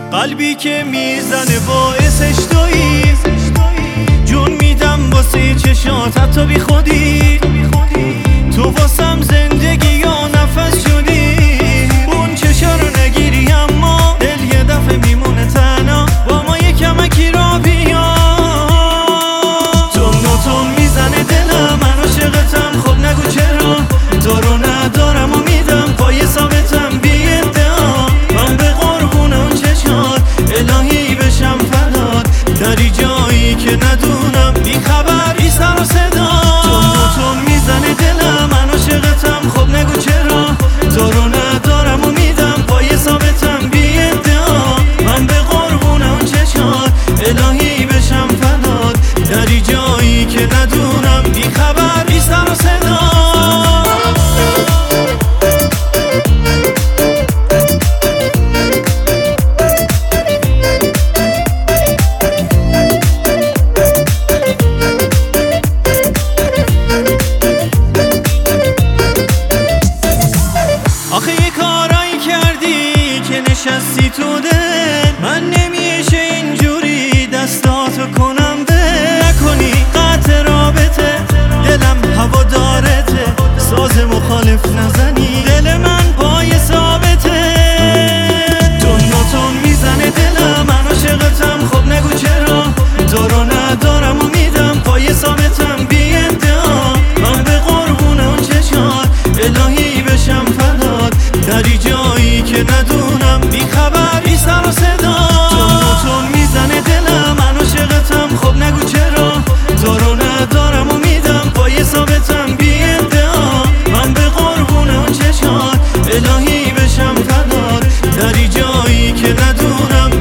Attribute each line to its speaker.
Speaker 1: قلبی که میزنه باعثش تویی، جون میدم واسه چشات حتی بی خودی. تو واسم زندگی یا نفس شدی، اون چشا رو نگیری اما دل یه دفعه میمونه تنها. با ما یه کمکی را بیا، تون میزنه دلم، من عاشقتم خب نگو چرا. تو رو ندارم و میدم پای ثابتم بی ادعا. من به قربون اون چشات الهی بشم فدات، دری جایی که ندونم بی خبر بی سر و صدا. تون میزنه دلم، من عاشقتم خب نگو چرا. تو رو ندارم و میدم پای ثابتم بی ادعا. من به قربون اون چشات الهی بشم فدات، دری جایی که ندونم بی خبر بی سر و صدا. آخه یه کارایی کردی که نشستی تو دل، من نمیشه اینجوری دستاتو کنم به نکنی قطع رابطه. دلم هوادارته، ساز مخالف نزنی، دل من پای ثابته. تون میزنه دلم، من عاشقتم خب نگو چرا. تو رو ندارم و میدم پای ثابتم بی ادعا. من به قربون اون چشات الهی بشم فدات، دری جایی که ندونم بی خبر بی سر و صدا. تون میزنه دلم، من عاشقتم خب نگو چرا. تو رو ندارم و میدم پای ثابتم بی ادعا. من به قربون اون چشات الهی بشم فدات، دری جایی که ندونم